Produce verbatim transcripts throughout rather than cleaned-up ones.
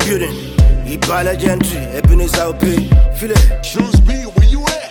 building. Iba legendary, Ebenezer Obey. Feel it. Choose me, where you at?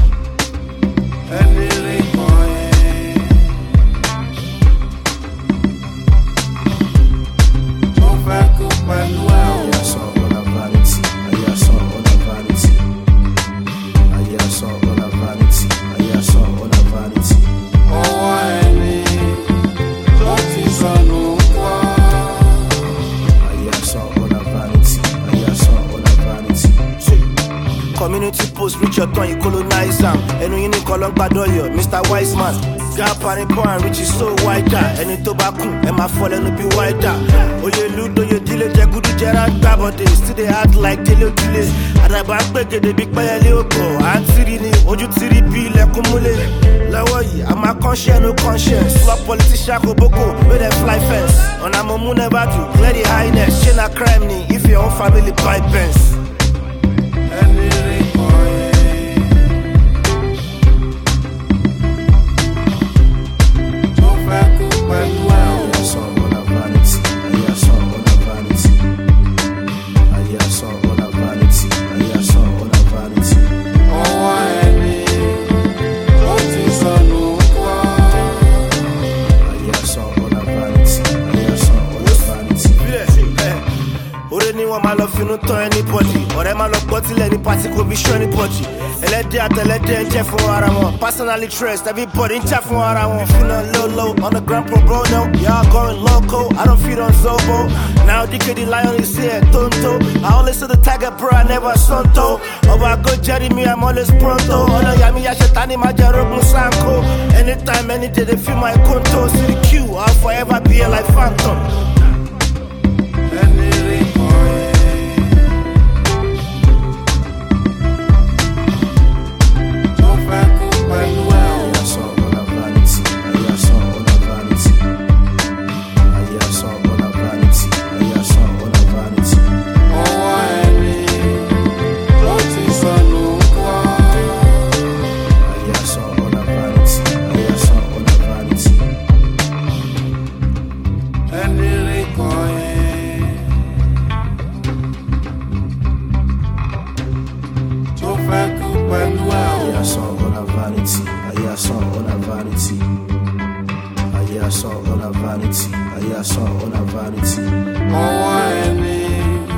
Community post, reach your tongue, you colonize them. And you need Colon Badoyo, Mister Wiseman. Gap and point, which is so wider. And in tobacco, and my fallen will be wider. Oh, you ludo, you delay, you good, you can't grab on this. Still they act like delay, delay. And I back back, they big by a little go. And Sirini, or you Siri be like Kumule. Lawai, I'm a conscience, no conscience. Swap politician, go boko, with a fly fence. On a moon never do, clear the highness. Chain a crime, ni, if your own family buy pence. My love, you no to anybody. Or am I love bottle any party could be sure anybody. And let the other let them check for what I want. Personally trust everybody in chat for what I want. Feeling low, low on the ground pro bono. Y'all going loco. I don't feel on Zobo. Now the kid lion is here, Tonto. I only see the tiger, bro. I never Sonto. Oh, I go Jeremy, I'm always pronto. Oh, no, Yami, Yashatani, my Jerobo Sanko. Anytime, any day, they feel my contour. See the queue, I'll forever be here like Phantom. I saw on a vanity, I saw on a vanity. Oh, I need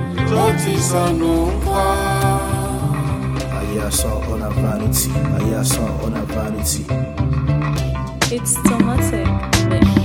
I saw on a vanity, I saw on a vanity. It's Tomatic.